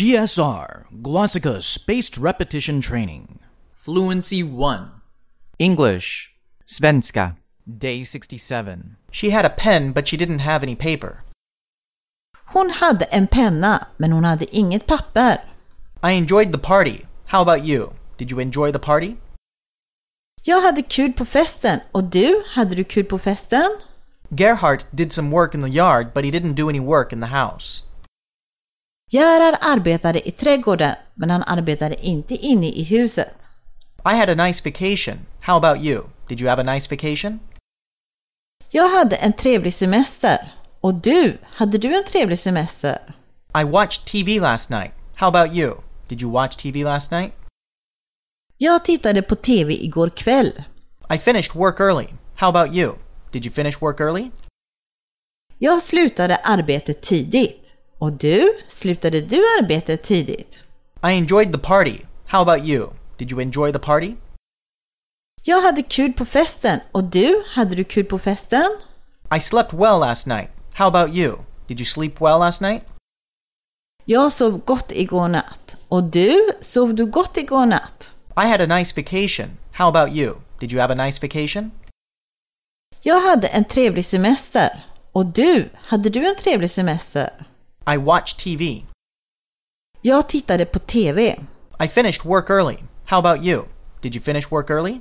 GSR, Glossika Spaced Repetition Training. Fluency 1. English. Svenska. Day 67. She had a pen, but she didn't have any paper. Hon hade en penna, men hon hade inget papper. I enjoyed the party. How about you? Did you enjoy the party? Jag hade kul på festen, och du, hade du kul på festen? Gerhardt did some work in the yard, but he didn't do any work in the house. Gerhard arbetade i trädgården, men han arbetade inte inne i huset. I had a nice vacation. How about you? Did you have a nice vacation? Jag hade en trevlig semester. Och du, hade du en trevlig semester? I watched TV last night. How about you? Did you watch TV last night? Jag tittade på TV igår kväll. I finished work early. How about you? Did you finish work early? Jag slutade arbetet tidigt. Och du, slutade du arbetet tidigt? I enjoyed the party. How about you? Did you enjoy the party? Jag hade kul på festen. Och du, hade du kul på festen? I slept well last night. How about you? Did you sleep well last night? Jag sov gott igår natt. Och du, sov du gott igår natt? I had a nice vacation. How about you? Did you have a nice vacation? Jag hade en trevlig semester. Och du, hade du en trevlig semester? I watched TV. Jag tittade på TV. I finished work early. How about you? Did you finish work early?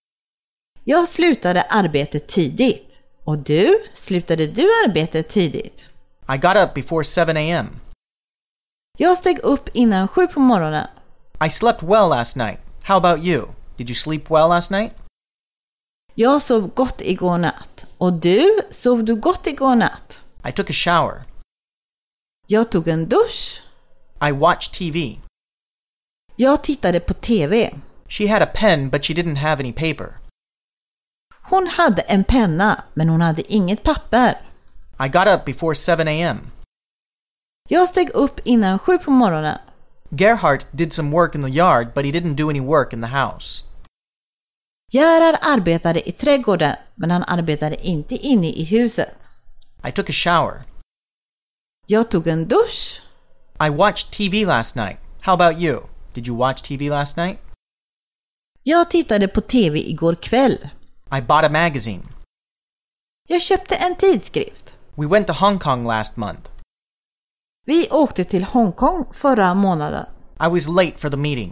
Jag slutade arbetet tidigt. Och du, slutade du arbetet tidigt? I got up before 7 a.m. Jag steg upp innan 7 på morgonen. I slept well last night. How about you? Did you sleep well last night? Jag sov gott igår natt. Och du, sov du gott igår natt? I took a shower. Jag tog en dusch. I watched TV. Jag tittade på TV. She had a pen, but she didn't have any paper. Hon hade en penna, men hon hade inget papper. I got up before 7 a.m. Jag steg upp innan 7 på morgonen. Gerhardt did some work in the yard, but he didn't do any work in the house. Gerhard arbetade i trädgården, men han arbetade inte inne i huset. I took a shower. Jag tog en dusch. I watched TV last night. How about you? Did you watch TV last night? Jag tittade på TV igår kväll. I bought a magazine. Jag köpte en tidskrift. We went to Hong Kong last month. Vi åkte till Hongkong förra månaden. I was late for the meeting.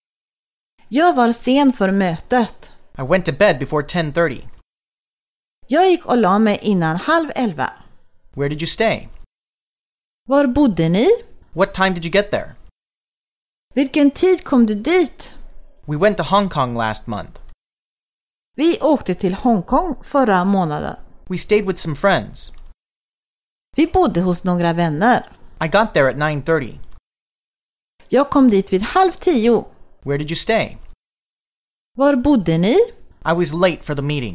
Jag var sen för mötet. I went to bed before 10:30. Jag gick och la mig innan 10:30. Where did you stay? Var bodde ni? What time did you get there? Vilken tid kom du dit? We went to Hong Kong last month. Vi åkte till Hongkong förra månaden. We stayed with some friends. Vi bodde hos några vänner. I got there at 9:30. Jag kom dit vid 9:30. Where did you stay? Var bodde ni? I was late for the meeting.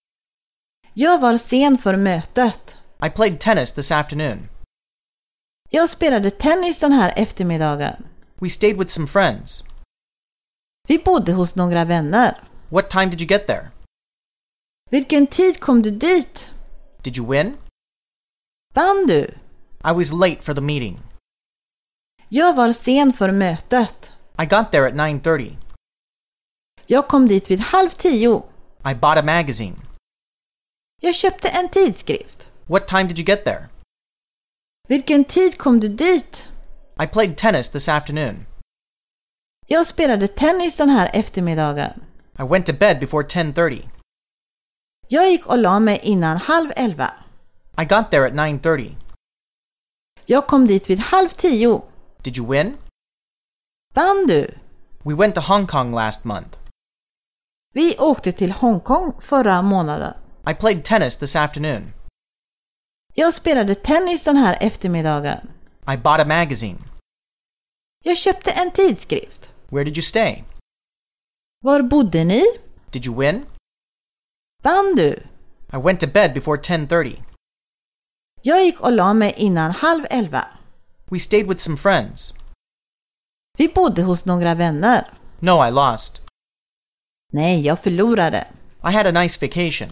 Jag var sen för mötet. I played tennis this afternoon. Jag spelade tennis den här eftermiddagen. We stayed with some friends. Vi bodde hos några vänner. What time did you get there? Vilken tid kom du dit? Did you win? Vann du? I was late for the meeting. Jag var sen för mötet. I got there at 9:30. Jag kom dit vid 9:30. I bought a magazine. Jag köpte en tidskrift. What time did you get there? Vilken tid kom du dit? I played tennis this afternoon. Jag spelade tennis den här eftermiddagen. I went to bed before 10:30. Jag gick och la mig innan 10:30. I got there at 9:30. Jag kom dit vid 9:30. Did you win? Vann du? We went to Hong Kong last month. Vi åkte till Hongkong förra månaden. I played tennis this afternoon. Jag spelade tennis den här eftermiddagen. I bought a magazine. Jag köpte en tidskrift. Where did you stay? Var bodde ni? Did you win? Vann du? I went to bed before 10:30. Jag gick och la mig innan 9:30. We stayed with some friends. Vi bodde hos några vänner. No, I lost. Nej, jag förlorade. I had a nice vacation.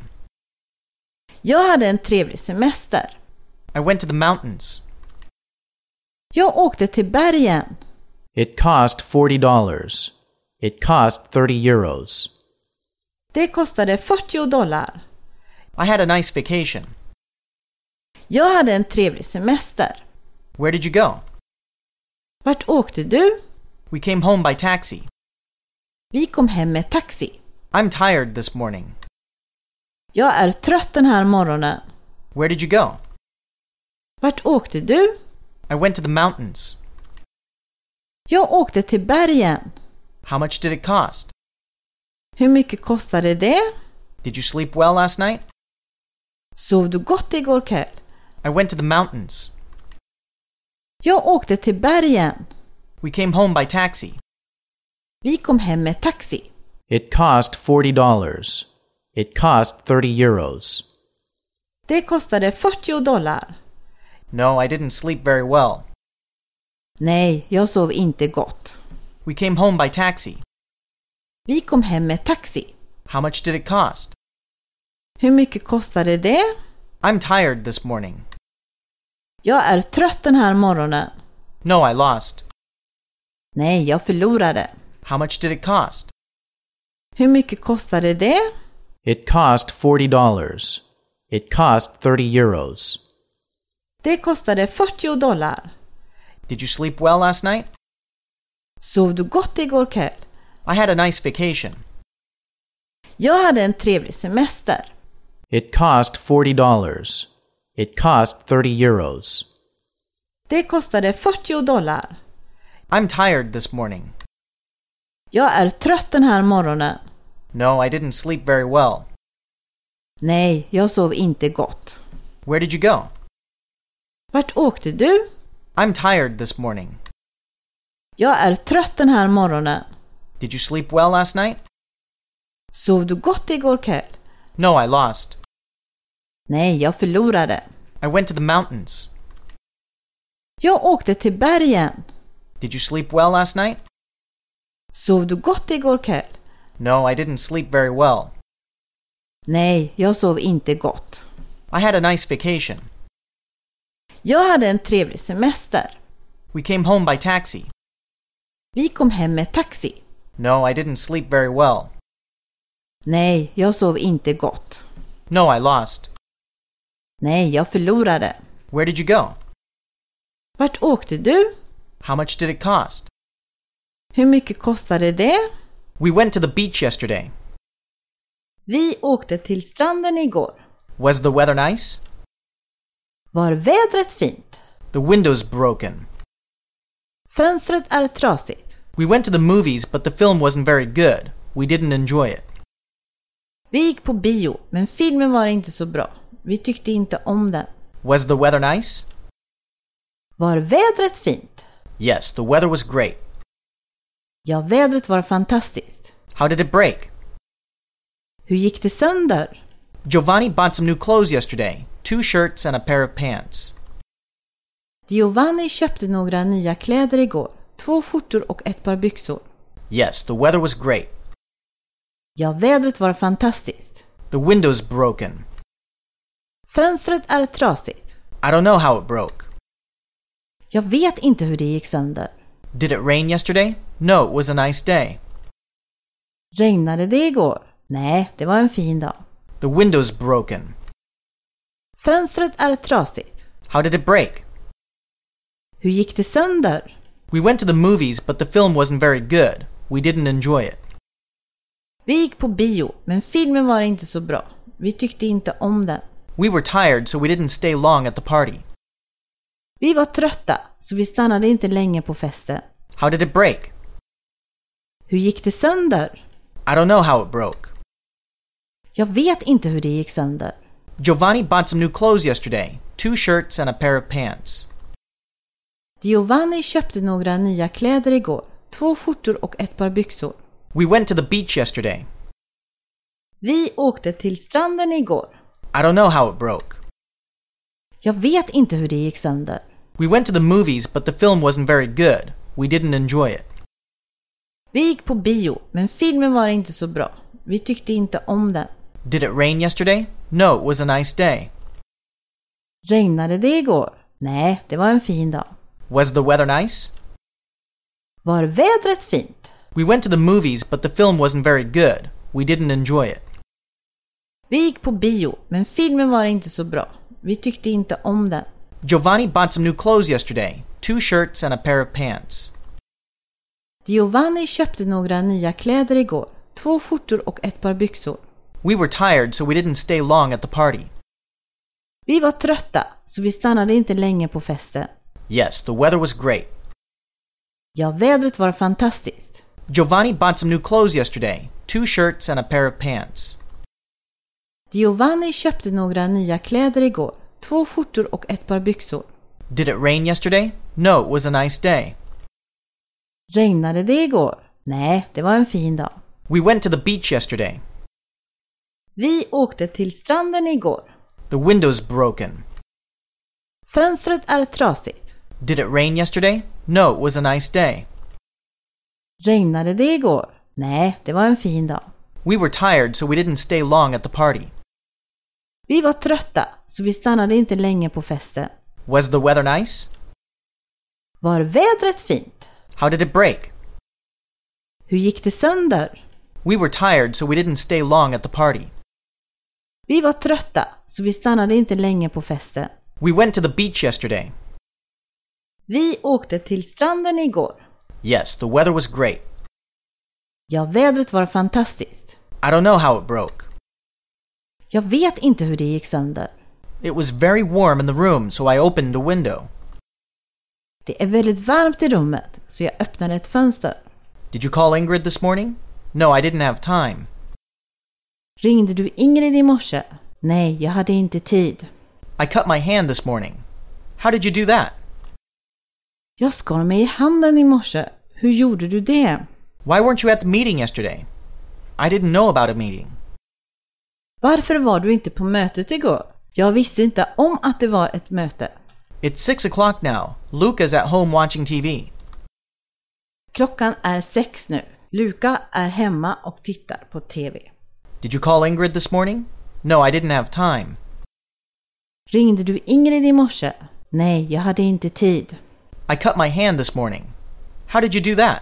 Jag hade en trevlig semester. I went to the mountains. Jag åkte till bergen. It cost $40. It cost 30 euros. Det kostade $40. I had a nice vacation. Jag hade en trevlig semester. Where did you go? Vart åkte du? We came home by taxi. Vi kom hem med taxi. I'm tired this morning. Jag är trött den här morgonen. Where did you go? Vart åkte du? I went to the mountains. Jag åkte till bergen. How much did it cost? Hur mycket kostade det? Did you sleep well last night? Sov du gott igår kväll? I went to the mountains. Jag åkte till bergen. We came home by taxi. Vi kom hem med taxi. It cost $40. It cost 30 euros. Det kostade $40. No, I didn't sleep very well. Nej, jag sov inte gott. We came home by taxi. Vi kom hem med taxi. How much did it cost? Hur mycket kostade det? I'm tired this morning. Jag är trött den här morgonen. No, I lost. Nej, jag förlorade. How much did it cost? Hur mycket kostade det? It cost $40. It cost 30 euros. Det kostade $40. Did you sleep well last night? Sov du gott igår kväll? I had a nice vacation. Jag hade en trevlig semester. It cost $40. It cost 30 euros. Det kostade $40. I'm tired this morning. Jag är trött den här morgonen. No, I didn't sleep very well. Nej, jag sov inte gott. Where did you go? Vart åkte du? I'm tired this morning. Jag är trött den här morgonen. Did you sleep well last night? Sov du gott igår kväll? No, I lost. Nej, jag förlorade. I went to the mountains. Jag åkte till bergen. Did you sleep well last night? Sov du gott igår kväll? No, I didn't sleep very well. Nej, jag sov inte gott. I had a nice vacation. Jag hade en trevlig semester. We came home by taxi. Vi kom hem med taxi. No, I didn't sleep very well. Nej, jag sov inte gott. No, I lost. Nej, jag förlorade. Where did you go? Vart åkte du? How much did it cost? Hur mycket kostade det? We went to the beach yesterday. Vi åkte till stranden igår. Was the weather nice? Var vädret fint? The window's broken. Fönstret är trasigt. We went to the movies, but the film wasn't very good. We didn't enjoy it. Vi gick på bio, men filmen var inte så bra. Vi tyckte inte om den. Was the weather nice? Var vädret fint? Yes, the weather was great. Ja, vädret var fantastiskt. How did it break? Hur gick det sönder? Giovanni bought some new clothes yesterday. 2 shirts and a pair of pants. Giovanni köpte några nya kläder igår. 2 skjortor och ett par byxor. Yes, the weather was great. Ja, vädret var fantastiskt. The window's broken. Fönstret är trasigt. I don't know how it broke. Jag vet inte hur det gick sönder. Did it rain yesterday? No, it was a nice day. Regnade det igår? Nej, det var en fin dag. The window's broken. Fönstret är trasigt. How did it break? Hur gick det sönder? We went to the movies, but the film wasn't very good. We didn't enjoy it. Vi gick på bio, men filmen var inte så bra. Vi tyckte inte om den. We were tired, so we didn't stay long at the party. Vi var trötta, så vi stannade inte länge på festen. How did it break? Hur gick det sönder? I don't know how it broke. Jag vet inte hur det gick sönder. Giovanni bought some new clothes yesterday. 2 shirts and a pair of pants. Giovanni köpte några nya kläder igår. 2 skjortor och ett par byxor. We went to the beach yesterday. Vi åkte till stranden igår. I don't know how it broke. Jag vet inte hur det gick sönder. We went to the movies, but the film wasn't very good. We didn't enjoy it. Vi gick på bio, men filmen var inte så bra. Vi tyckte inte om den. Did it rain yesterday? No, it was a nice day. Regnade det igår? Nej, det var en fin dag. Was the weather nice? Var vädret fint? We went to the movies, but the film wasn't very good. We didn't enjoy it. Vi gick på bio, men filmen var inte så bra. Vi tyckte inte om den. Giovanni bought some new clothes yesterday. 2 shirts and a pair of pants. Giovanni köpte några nya kläder igår. 2 skjortor och ett par byxor. We were tired, so we didn't stay long at the party. Vi var trötta, så vi stannade inte länge på festen. Yes, the weather was great. Ja, vädret var fantastiskt. Giovanni bought some new clothes yesterday. 2 shirts and a pair of pants. Giovanni köpte några nya kläder igår. 2 skjortor och ett par byxor. Did it rain yesterday? No, it was a nice day. Regnade det igår? Nej, det var en fin dag. We went to the beach yesterday. Vi åkte till stranden igår. The window's broken. Fönstret är trasigt. Did it rain yesterday? No, it was a nice day. Regnade det igår? Nej, det var en fin dag. We were tired, so we didn't stay long at the party. Vi var trötta, så vi stannade inte länge på festen. Was the weather nice? Var vädret fint? How did it break? Hur gick det sönder? We were tired, so we didn't stay long at the party. Vi var trötta, så vi stannade inte länge på festen. We went to the beach yesterday. Vi åkte till stranden igår. Yes, the weather was great. Ja, vädret var fantastiskt. I don't know how it broke. Jag vet inte hur det gick sönder. It was very warm in the room, so I opened a window. Det är väldigt varmt i rummet, så jag öppnade ett fönster. Did you call Ingrid this morning? No, I didn't have time. Ringde du Ingrid i morse? Nej, jag hade inte tid. I cut my hand this morning. How did you do that? Jag skar mig i handen i morse. Hur gjorde du det? Why weren't you at the meeting yesterday? I didn't know about a meeting. Varför var du inte på mötet igår? Jag visste inte om att det var ett möte. It's 6 o'clock now. Luca's at home watching TV. Klockan är 6 nu. Luca är hemma och tittar på TV. Did you call Ingrid this morning? No, I didn't have time. Ringde du Ingrid i morse? Nej, jag hade inte tid. I cut my hand this morning. How did you do that?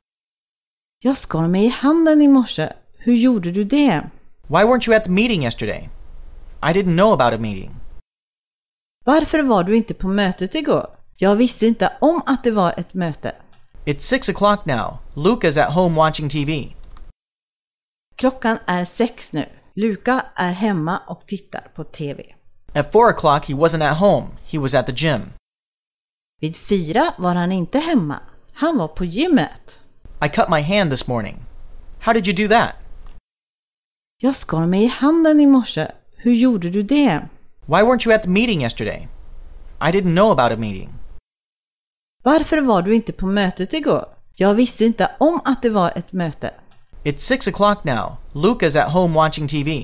Jag skar mig i handen i morse. Hur gjorde du det? Why weren't you at the meeting yesterday? I didn't know about a meeting. Varför var du inte på mötet igår? Jag visste inte om att det var ett möte. It's 6 o'clock now. Luca's at home watching TV. Klockan är 6 nu. Luca är hemma och tittar på TV. At 4 o'clock he wasn't at home. He was at the gym. Vid 4 var han inte hemma. Han var på gymmet. I cut my hand this morning. How did you do that? Jag skar mig i handen i morse. Hur gjorde du det? Why weren't you at the meeting yesterday? I didn't know about a meeting. Varför var du inte på mötet igår? Jag visste inte om att det var ett möte. It's 6 o'clock now. Luca's at home watching TV.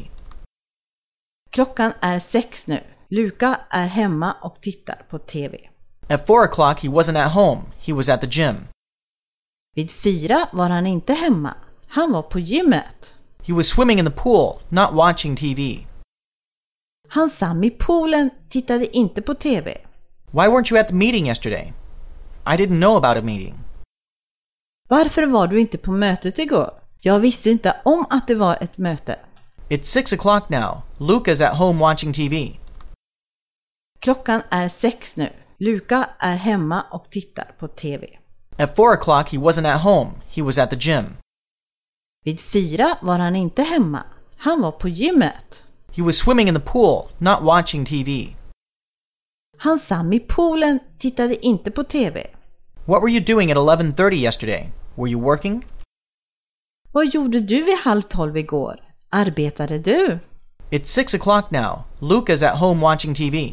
Klockan är 6 nu. Luca är hemma och tittar på TV. At 4 o'clock he wasn't at home. He was at the gym. Vid 4 var han inte hemma. Han var på gymmet. He was swimming in the pool, not watching TV. Han satt i poolen, tittade inte på TV. Why weren't you at the meeting yesterday? I didn't know about a meeting. Varför var du inte på mötet igår? Jag visste inte om att det var ett möte. It's 6 o'clock now. Luca's at home watching TV. Klockan är 6 nu. Luca är hemma och tittar på TV. At 4 o'clock he wasn't at home. He was at the gym. Vid 4 var han inte hemma. Han var på gymmet. He was swimming in the pool, not watching TV. Han satt i poolen, tittade inte på TV. What were you doing at 11:30 yesterday? Were you working? Vad gjorde du vid 11:30 igår? Arbetade du? It's 6 o'clock now. Luca's at home watching TV.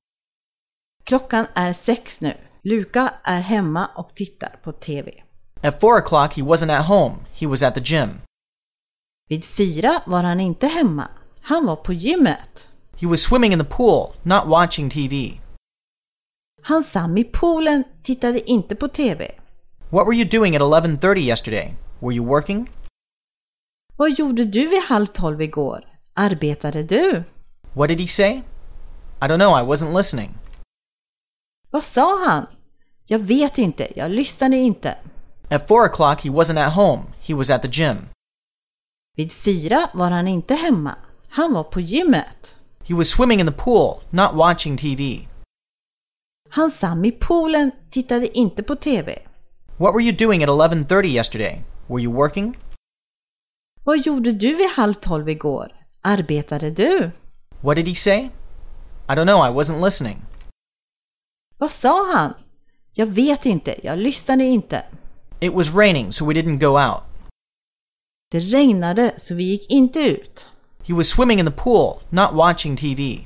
Klockan är 6 nu. Luca är hemma och tittar på TV. At 4 o'clock he wasn't at home. He was at the gym. Vid 4 var han inte hemma. Han var på gymmet. He was swimming in the pool, not watching TV. Han satt i poolen, tittade inte på TV. What were you doing at 11:30 yesterday? Were you working? Vad gjorde du vid 11:30 igår? Arbetade du? What did he say? I don't know, I wasn't listening. Vad sa han? Jag vet inte, jag lyssnade inte. At 4 o'clock, he wasn't at home. He was at the gym. Vid 4 var han inte hemma. Han var på gymmet. He was swimming in the pool, not watching TV. Han satt i poolen, tittade inte på TV. What were you doing at 11:30 yesterday? Were you working? Vad gjorde du vid 11:30 igår? Arbetade du? What did he say? I don't know, I wasn't listening. Vad sa han? Jag vet inte, jag lyssnade inte. It was raining, so we didn't go out. Det regnade så vi gick inte ut. He was swimming in the pool, not watching TV.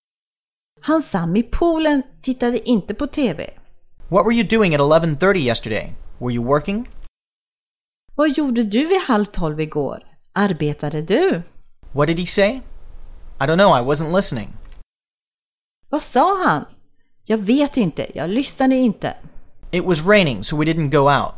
Han satt i poolen, tittade inte på TV. What were you doing at 11:30 yesterday? Were you working? Vad gjorde du vid 11:30 igår? Arbetade du? What did he say? I don't know, I wasn't listening. Vad sa han? Jag vet inte, jag lyssnade inte. It was raining, so we didn't go out.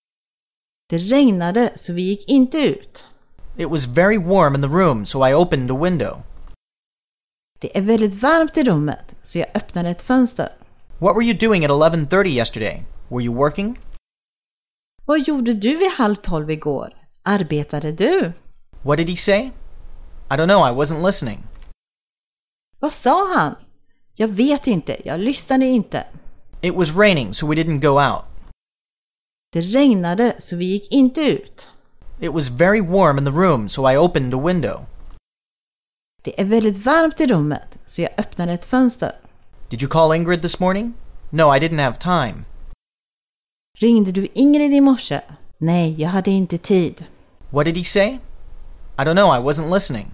Det regnade så vi gick inte ut. It was very warm in the room, so I opened the window. Det är väldigt varmt i rummet, så jag öppnade ett fönster. What were you doing at 11:30 yesterday? Were you working? Vad gjorde du vid 11:30 igår? Arbetade du? What did he say? I don't know, I wasn't listening. Vad sa han? Jag vet inte, jag lyssnade inte. It was raining, so we didn't go out. Det regnade så vi gick inte ut. It was very warm in the room, so I opened the window. Det är väldigt varmt i rummet, så jag öppnade ett fönster. Did you call Ingrid this morning? No, I didn't have time. Ringde du Ingrid i morse? Nej, jag hade inte tid. What did he say? I don't know, I wasn't listening.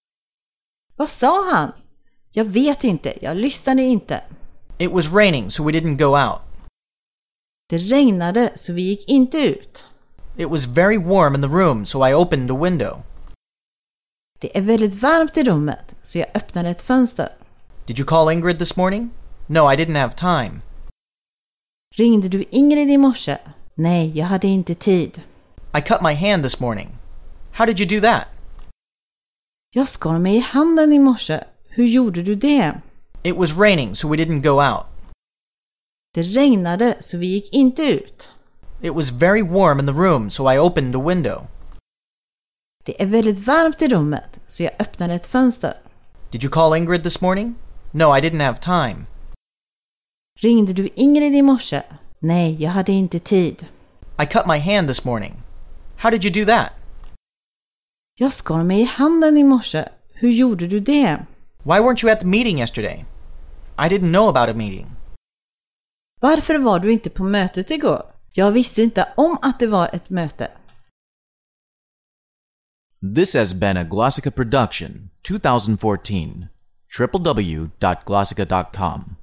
Vad sa han? Jag vet inte, jag lyssnade inte. It was raining, so we didn't go out. Det regnade så vi gick inte ut. It was very warm in the room, so I opened the window. Det är väldigt varmt i rummet, så jag öppnade ett fönster. Did you call Ingrid this morning? No, I didn't have time. Ringde du Ingrid i morse? Nej, jag hade inte tid. I cut my hand this morning. How did you do that? Jag skar mig i handen i morse. Hur gjorde du det? It was raining, so we didn't go out. Det regnade så vi gick inte ut. It was very warm in the room, so I opened the window. Det är väldigt varmt i rummet, så jag öppnade ett fönster. Did you call Ingrid this morning? No, I didn't have time. Ringde du Ingrid i morse? Nej, jag hade inte tid. I cut my hand this morning. How did you do that? Jag skar mig i handen i morse. Hur gjorde du det? Why weren't you at the meeting yesterday? I didn't know about a meeting. Varför var du inte på mötet igår? Jag visste inte om att det var ett möte. This has been a Glossica production, 2014. www.glossica.com